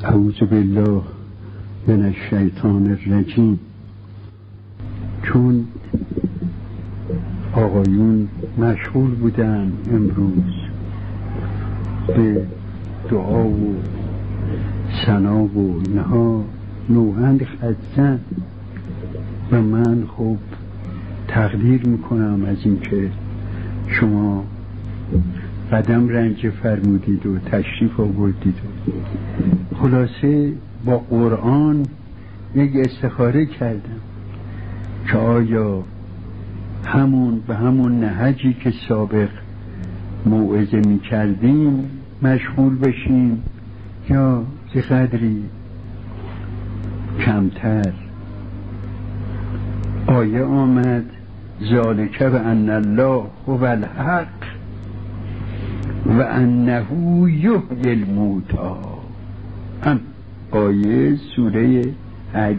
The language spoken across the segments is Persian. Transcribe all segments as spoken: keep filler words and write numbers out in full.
اعوذ بالله من الشیطان الرجیم. چون آقایون مشغول بودن امروز به دعا و ثنا و اینها نوحند خستن و من خب تقدیر میکنم از اینکه شما قدم رنج فرمودید و تشریف آوردید. خلاصه با قرآن یک استخاره کردم که آیا همون به همون نهجی که سابق موعظه می کردیم مشغول بشیم یا ز قدری کمتر. آیه آمد ذالک و ان الله هو الحق و انه یحیی الموتی. هم آیه سوره حج.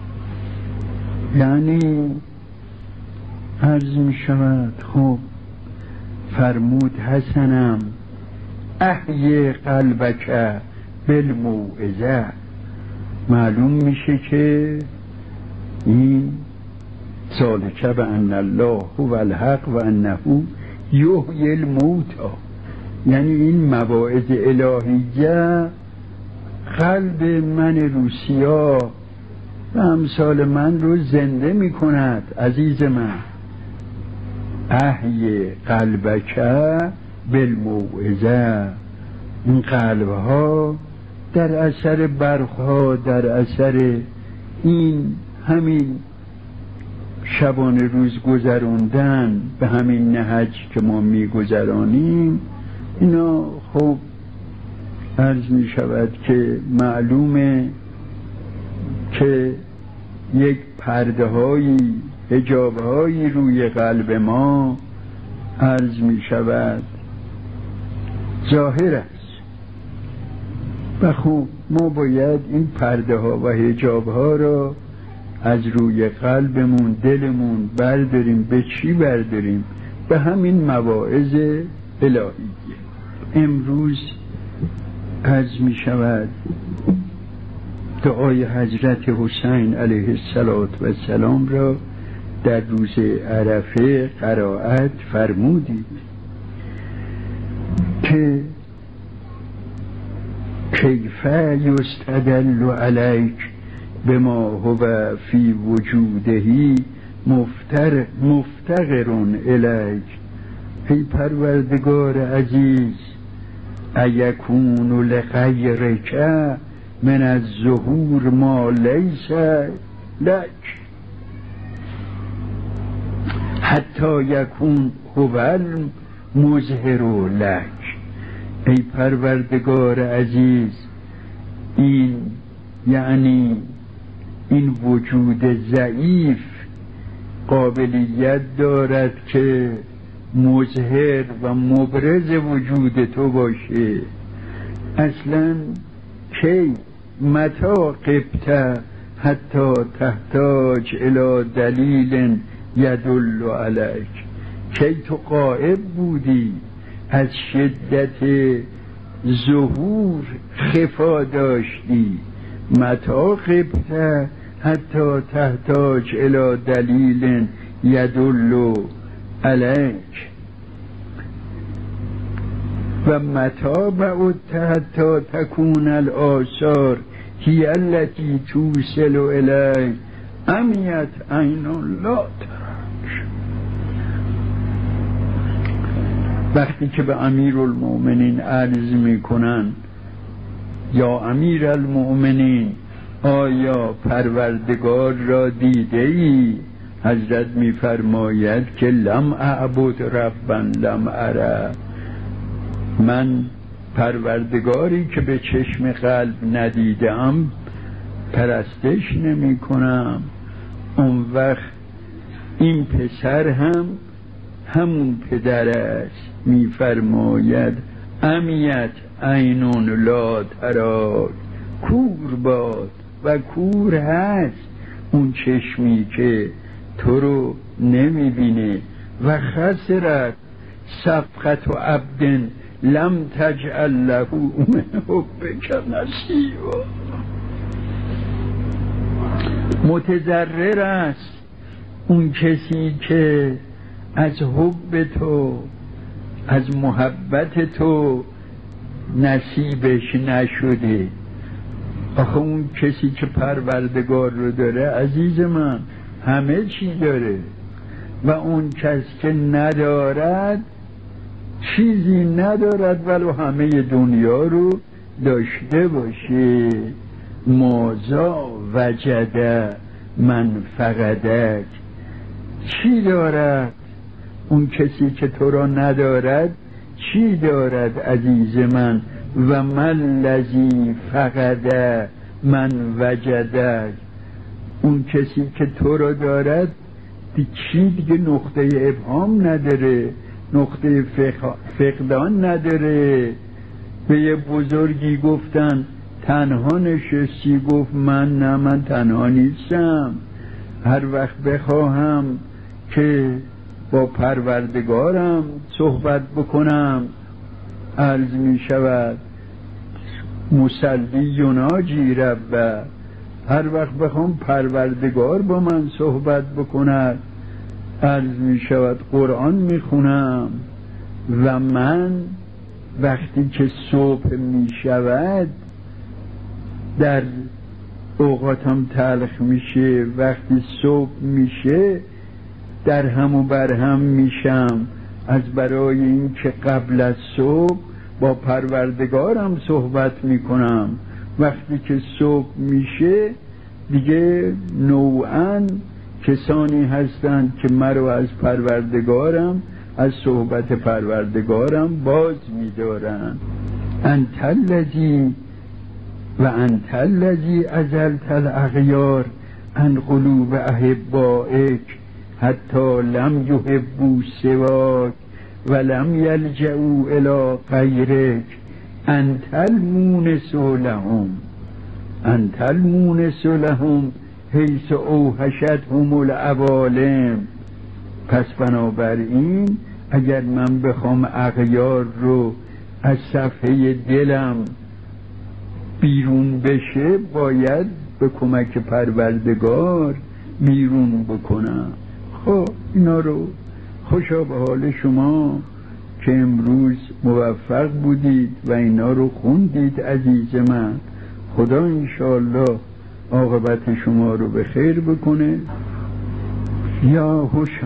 یعنی عرض می شود خب فرمود حسنم احیی قلبک بالموعظه. معلوم میشه که این ذالک و ان الله هو الحق و انه یحیی الموتی، یعنی این مواعظ الهیه قلب من روسیا و امثال من رو زنده می کند. عزیز من، احیی قلبک بالموعظه. این قلبها در اثر برقها، در اثر این همین شبانه روز گذراندن به همین نهج که ما می گذرانیم، اینا خب عرض می شود که معلومه که یک پرده هایی حجاب هایی روی قلب ما عرض می شود ظاهر است و خب ما باید این پرده ها و حجاب ها را از روی قلبمون دلمون برداریم. به چی برداریم؟ به همین مواعظ الهیه. امروز عرض می شود دعای حضرت حسین علیه السلام را در روز عرفه قرائت فرمودید که کیف یستدل علیک بما هو فی وجوده مفتر مفتقر الیک. ای پروردگار عزیز، ایکون لغیرک من الظهور ما لیس لک حتی یکون هو المظهر لک. ای پروردگار عزیز، این یعنی این وجود ضعیف قابلیت دارد که مظهر و مبرز وجود تو باشه. اصلا کی متا قبت حتی تحتاج الى دلیل یدل علیک. کی تو غائب بودی، از شدت ظهور خفا داشتی. متا قبت حتی تحتاج الى دلیل یدل علیک و متا بعدت حتی تکون الآثار هی التي توصل الی امیت عین لا ترک. وقتی که به امیر المؤمنین عرض می کنن یا امیر المؤمنین آیا پروردگار را دیده ای؟ حضرت می فرماید که لم اعبد ربا لم اره. من پروردگاری که به چشم قلب ندیدم پرستش نمی کنم. اون وقت این پسر هم همون پدر است. می فرماید امیت عینون لا تراک. کور باد و کور هست اون چشمی که تو رو نمی بینه. و خسرت صفقت و عبد لم تجعل له من حبک نصیبا. متضرر است اون کسی که از حب تو، از محبت تو نصیبش نشده. آخه اون کسی که پروردگار رو داره عزیز من همه چی داره، و اون کس که ندارد چیزی ندارد ولو همه دنیا رو داشته باشه. مازا وجد من فقدک. چی دارد اون کسی که تو را ندارد؟ چی دارد عزیز من؟ و من لذی فقد من وجدک. اون کسی که تو را دارد چی دیگه نقطه ابهام نداره، نقطه فقدان نداره. به یه بزرگی گفتن تنها نشستی؟ گفت من نه، من تنها نیستم. هر وقت بخواهم که با پروردگارم صحبت بکنم عرض می شود مصلی یناجی ربه. هر وقت بخوام پروردگار با من صحبت بکند عرض می شود قرآن می خونم. و من وقتی که صبح می شود در اوقاتم تلخ میشه، وقتی صبح میشه در هم و بر هم میشم از برای این که قبل از صبح با پروردگارم صحبت میکنم. وقتی که صبح میشه دیگه نوعاً کسانی هستند که مرا از پروردگارم، از صحبت پروردگارم باز می‌دارن. انت الذی و انت الذی ازلت الاغیار عن قلوب احبائک حتی لم یحبوا سواک و لم یلجؤوا الی غیرک. انت المونس لهم انت المونس لهم حیث اوحشتهم العوالم. پس بنابراین اگر من بخوام اغیار رو از صفحه دلم بیرون بشه باید به کمک پروردگار بیرون بکنم. خب اینا رو خوشا به حال شما که امروز موفق بودید و اینا رو خوندید عزیز من. خدا انشاءالله عاقبت شما رو به خیر بکنه. یا هوشم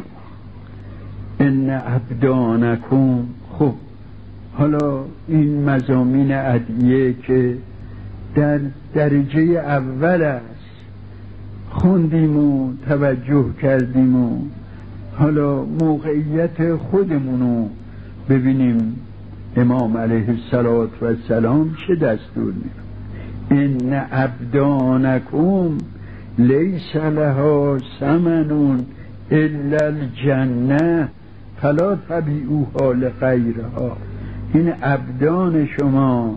ان ابدانکم. خب حالا این مضامین ادعیه که در درجه اول است خوندیم و توجه کردیم و حالا موقعیت خودمونو ببینیم امام علیه السلام چه دستور میده. ان ابدانکم لیس لها ثمن الا الجنه فلا تبیعوها لغیرها. این ابدان شما،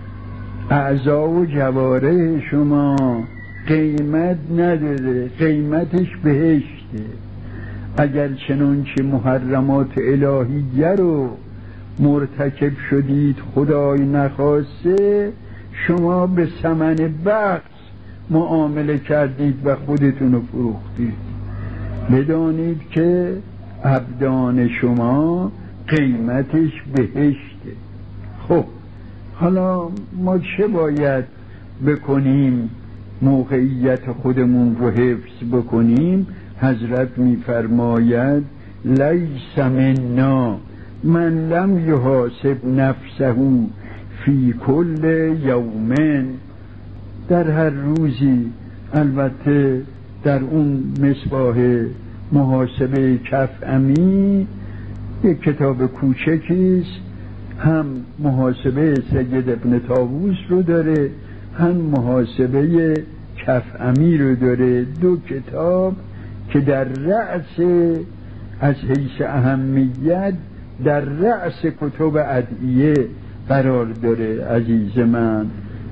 اعضا و جواره شما قیمت نداره، قیمتش بهشته. اگر چنانچه محرمات الهیه رو مرتکب شدید خدای نخواسته شما به ثمن بخش معامله کردید و خودتون رو فروختید. بدانید که ابدان شما قیمتش بهشته. خب حالا ما چه باید بکنیم موقعیت خودمون رو حفظ بکنیم؟ حضرت میفرماید لیس منا من لم یحاسب نفسه فی کل یومن. در هر روزی، البته در اون مصباح محاسبه کفعمی یک کتاب کوچکیست، هم محاسبه سید ابن طاووس رو داره هم محاسبه کفعمی رو داره. دو کتاب که در رأس از حیث اهمیت در رأس کتب ادعیه قرار داره عزیز من.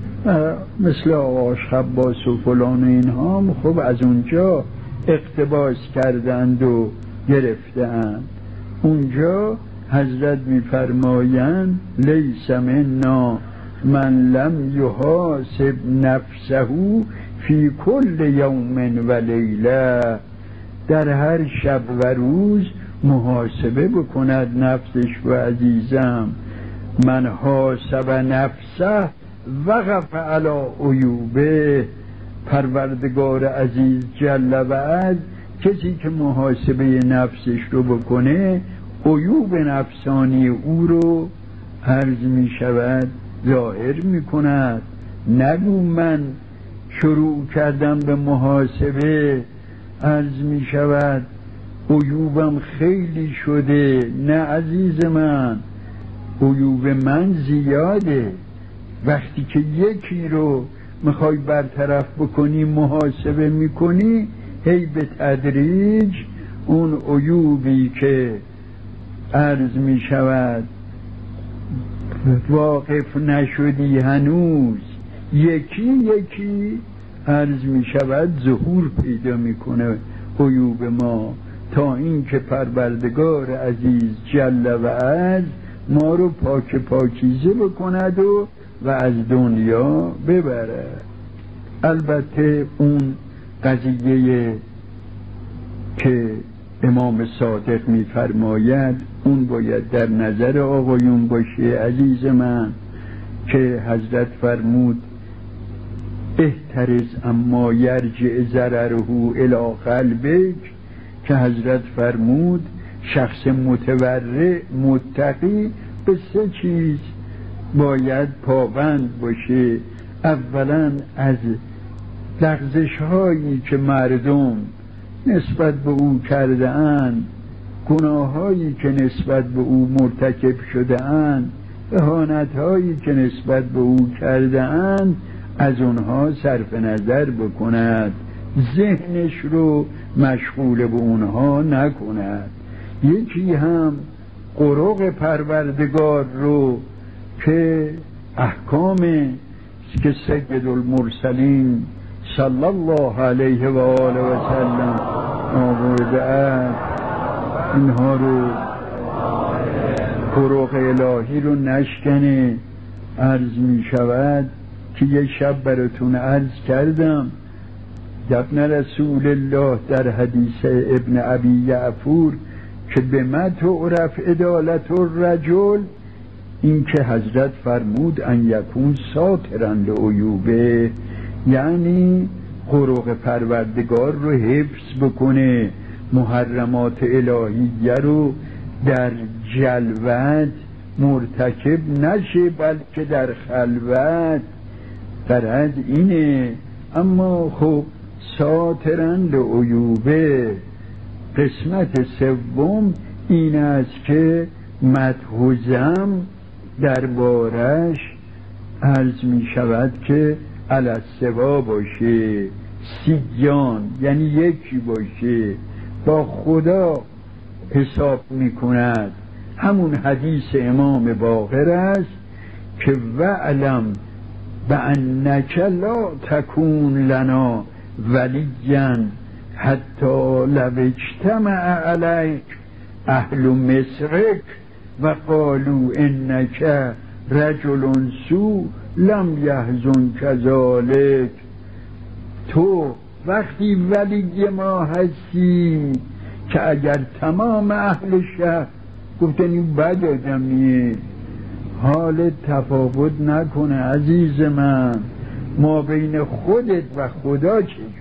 مثل آقا خباس و فلان اینها هم خب از اونجا اقتباس کردند و گرفتند. اونجا حضرت میفرمایند لیس منا من لم یحاسب نفسه فی کل یوم و لیله، در هر شب و روز محاسبه بکند نفسش و عزیزم. من حاسب نفسه وقف علی عیوبه، پروردگار عزیز جل و عز کسی که محاسبه نفسش رو بکنه عیوب نفسانی او رو عرض می شود ظاهر می کند. نگو من شروع کردم به محاسبه عرض می شود عیوبم خیلی شده. نه عزیز من، عیوب من زیاده. وقتی که یکی رو میخوای برطرف بکنی محاسبه میکنی، هی به تدریج اون عیوبی که عرض میشود واقف نشدی هنوز، یکی یکی عرض میشود ظهور پیدا میکنه عیوب ما، تا این که پروردگار عزیز جل و عز ما رو پاک پاکیزه بکند و و از دنیا ببره. البته اون قضیه که امام صادق میفرماید اون باید در نظر آقایون باشه عزیز من، که حضرت فرمود احترز اما یرجع ضرره الی قلبک، که حضرت فرمود شخص متورع متقی به سه چیز باید پابند باشه. اولا از لغزش هایی که مردم نسبت به او کرده اند، گناه هایی که نسبت به او مرتکب شده اند، اهانت هایی که نسبت به او کرده اند، از اونها صرف نظر بکند، ذهنش رو مشغول به اونها نکند. یکی هم قرق پروردگار رو که احکام که سید المرسلین صلی الله علیه و آله و سلم آورده است، اینها رو قرق الهی رو نشکنه. عرض می شود که یک شب براتون عرض کردم ابن رسول الله در حدیث ابن ابی یعفور که به ما تعرف عدالت الرجل، این که حضرت فرمود ان یکون ساترا لعیوبه، یعنی قرق پروردگار رو حفظ بکنه، محرمات الهیه رو در جلوت مرتکب نشه بلکه در خلوت. غرض اینه. اما خب ساترا لعیوبه. قسمت سوم این است که مدحوزم دربارش عرض می شود که الاسوا باشه، سیان یعنی یکی باشه، با خدا حساب می کند. همون حدیث امام باقر است که وعلم بأنک لا تکون لنا ولیا حتی لو اجتمع علیک اهل مصرک و قالوا انک رجل سوء لم یحزن کذالک. تو وقتی ولی ما هستی که اگر تمام اهل شهر گفتن این بد آدمیه، حالت تفاوت نکنه عزیز من، ما بین خودت و خدا چجوری؟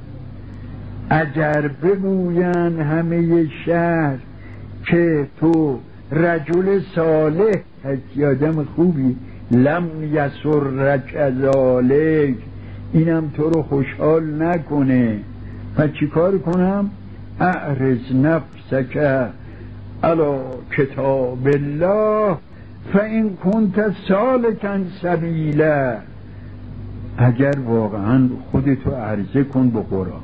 اگر بگوین همه شهر که تو رجل صالح هستی، آدم خوبی، لم یسر کذالک، اینم تو رو خوشحال نکنه، و چی کار کنم؟ اعرض نفسک علی کتاب الله فإن کنت سالکا سبیلا. اگر واقعا خودتو عرضه کن به قرآن،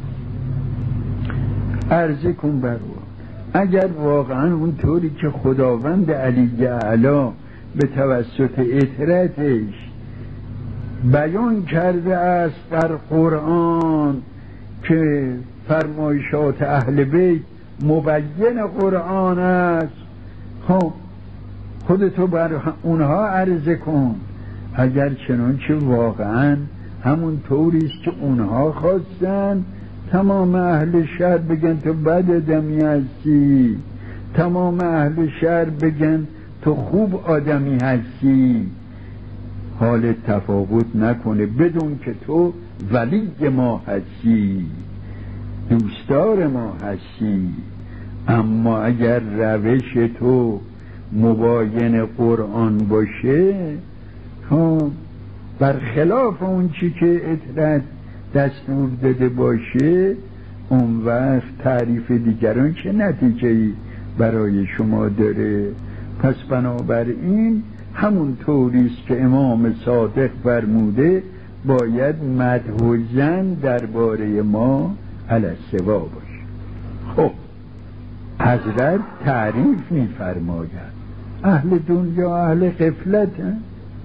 عرضه کن بر او، اگر واقعا اون طوری که خداوند علی اعلی به توسط اطرتش بیان کرده است در قرآن که فرمایشات اهل بیت مبین قرآن است، خب خودتو بر اونها عرضه کن. اگر چنانچه واقعا همون طوریست که اونها خواستن، تمام اهل شهر بگن تو بد آدمی هستی، تمام اهل شهر بگن تو خوب آدمی هستی، حال تفاوت نکنه، بدون که تو ولی ما هستی، دوستدار ما هستی. اما اگر روش تو مباین قرآن باشه، خب برخلاف اون چی که اطلاع دستور داده باشه، اون وقت تعریف دیگران چه نتیجه‌ای برای شما داره؟ پس بنابراین همون طوریست که امام صادق فرموده، باید مدح و ذم درباره ما علی السوا باشه. خب حضرت تعریف می‌فرماید اهل دنیا اهل غفلتند.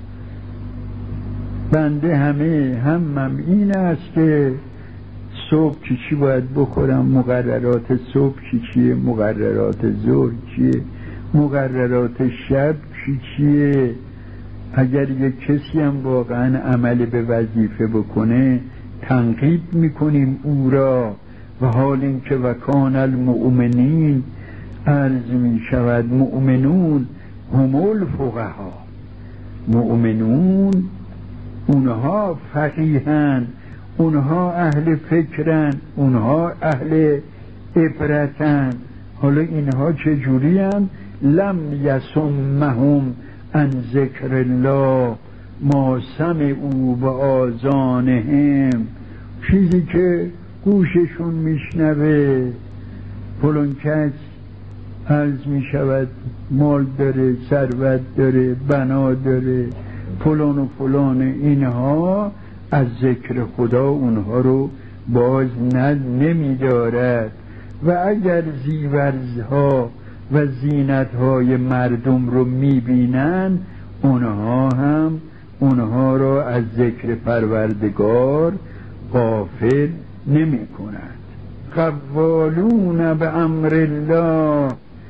بنده همه همم این است که صبح چی چی باید بخورم، مقررات صبح چی چیه، مقررات ظهر چیه، مقررات شب چی چیه. اگر یک کسی هم واقعا عمل به وظیفه بکنه، تنقیب میکنیم او را، و حال این که وکان المؤمنین عرض می شود مؤمنون هم الفقها، مؤمنون اونها فقیهن، اونها اهل فکرن، اونها اهل عبرتن. حالا اینها چجوری هن؟ لم یسمهم عن ذکر الله ما سمعوا و آذانهم، چیزی که گوششون میشنوه. فلان کس عرض می شود مال داره، ثروت داره، بنا داره، فلان و فلان، اینها از ذکر خدا اونها رو باز نمی دارد. و اگر زیورزها و زینتهای مردم رو می بینن، اونها هم اونها رو از ذکر پروردگار غافل نمی کنند. قوالون به امر الله،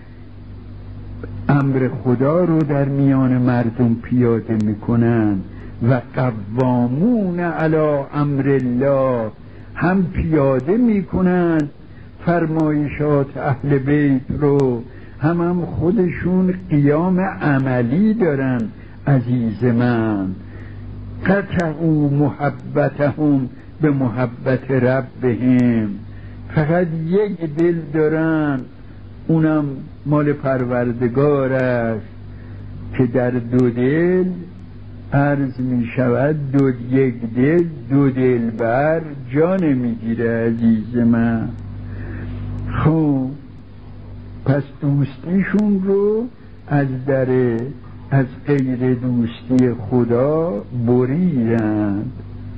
امر خدا رو در میان مردم پیاده میکنن. و قوامون علی امر الله، هم پیاده میکنن فرمایشات اهل بیت رو، هم هم خودشون قیام عملی دارن. عزیز من، قطعوا محبتهم به محبت ربهم، فقط یک دل دارن، اونم مال پروردگار است که در دو دل عرض می شود دو یک دل دو دل بر جان می گیره. عزیز من، خب پس دوستیشون رو از در از غیر دوستی خدا بریدند.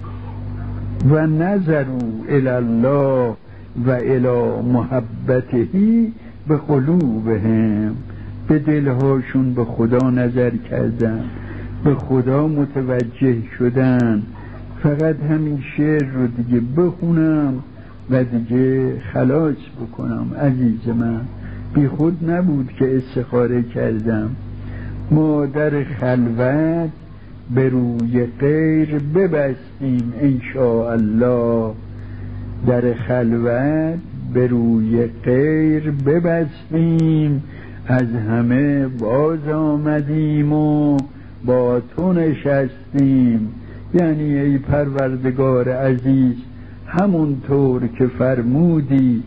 و نظروا الی الله و الی محبته به قلوبهم، به دلهاشون به خدا نظر کردن، به خدا متوجه شدن. فقط همین شعر رو دیگه بخونم و دیگه خلاص بکنم. عزیز من، بی خود نبود که استخاره کردم. ما در خلوت به روی غیر ببستیم انشاءالله، در خلوت به روی غیر ببستیم، از همه باز آمدیم و با تو نشستیم. یعنی ای پروردگار عزیز، همونطور که فرمودی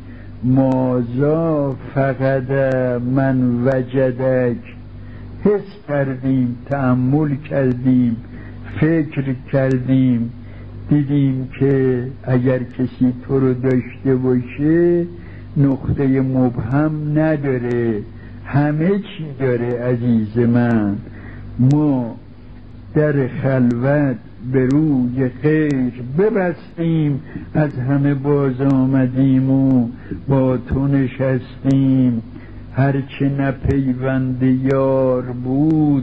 مازا فقد من وجدک، حس کردیم، تأمل کردیم، فکر کردیم، دیدیم که اگر کسی تو رو داشته باشه نقطه مبهم نداره، همه چی داره. عزیز من، ما در خلوت به روی غیر ببستیم، از همه باز آمدیم و با تو نشستیم. هرچه نپیوند یار بود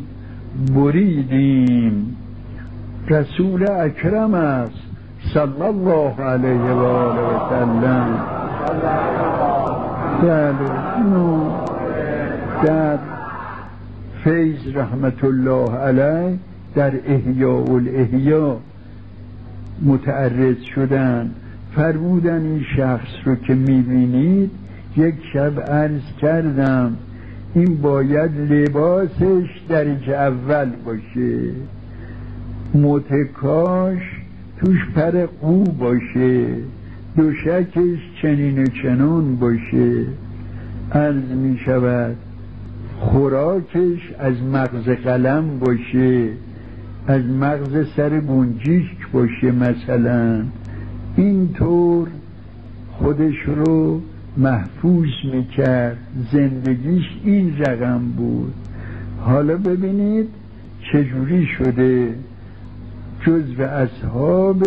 بریدیم. رسول اکرم است صلی الله علیه و آله و سلم. در در فیض رحمت الله علیه در احیاء الاحیا متعرض شدن، فرمودن این شخص رو که میبینید یک شب عرض کردم این باید لباسش درجه اول باشه، متکاش توش پر قو باشه، دوشکش چنین و چنان باشه. عرض می شود خوراکش از مغز قلم باشه، از مغز سر گنجیشک باشه مثلا. اینطور خودش رو محفوظ میکرد، زندگیش این رقم بود. حالا ببینید چجوری شده جزو اصحاب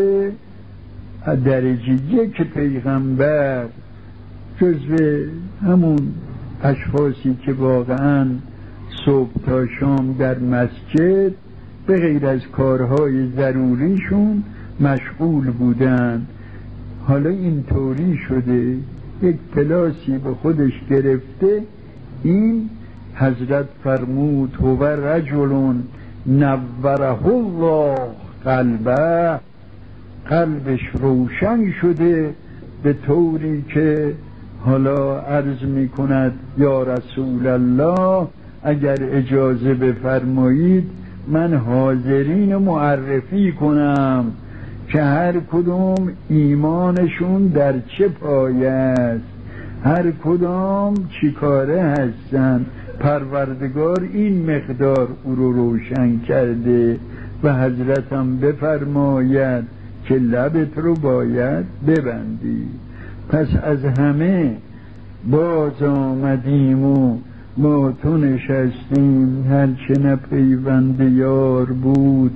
درجه یک پیغمبر، جزو همون اشخاصی که واقعا صبح تا شام در مسجد به غیر از کارهای ضروریشون مشغول بودن. حالا اینطوری شده یک پلاسی به خودش گرفته. این حضرت فرمود هو رجل نوره الله قلبه، قلبش روشن شده به طوری که حالا عرض می کند یا رسول الله اگر اجازه بفرمایید من حاضرین معرفی کنم که هر کدوم ایمانشون در چه پایه است، هر کدام چی کاره هستن. پروردگار این مقدار او رو روشن کرده و حضرتم بفرماید که لبت رو باید ببندی. پس از همه باز آمدیم و ما تو نشستیم، هرچه نه پیوند یار بود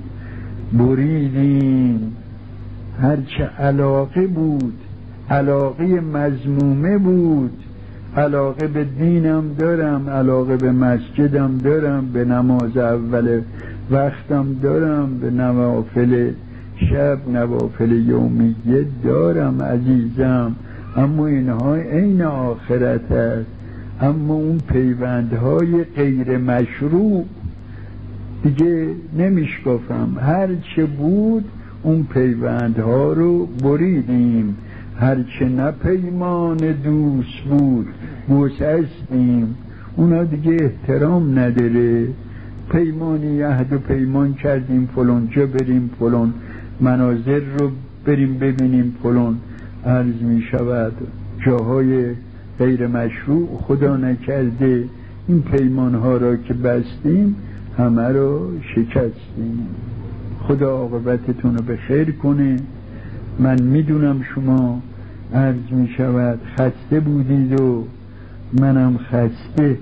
بریدیم، هرچه علاقه بود علاقه مذمومه بود. علاقه به دینم دارم، علاقه به مسجدم دارم، به نماز اول وقتم دارم، به نوافل شب نوافل یومیه دارم عزیزم، اما اینها عین آخرت است. اما اون پیوندهای غیر مشروع دیگه نمیشکافم، هر چه بود اون پیوندها رو بریدیم، هر چه نه پیمان دوست بود گسستیم. اونا دیگه احترام نداره. پیمانی عهد و پیمان کردیم فلان جا بریم، فلان مناظر رو بریم ببینیم، فلان عرض می شود جاهای غیر مشروع خدا نکرده این پیمان ها را که بستیم همه رو شکستیم. خدا عاقبتتون رو به خیر کنه. من میدونم شما عرض می شود خسته بودید و منم خسته،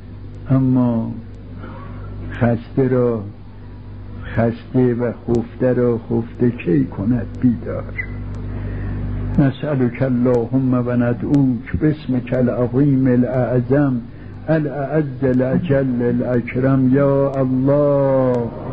اما خسته را خسته و خفته را خفته کی کند بیدار. نسألک اللهم و ندعوک باسمک العظیم الاعظم الاعز الاجل الاکرم یا الله.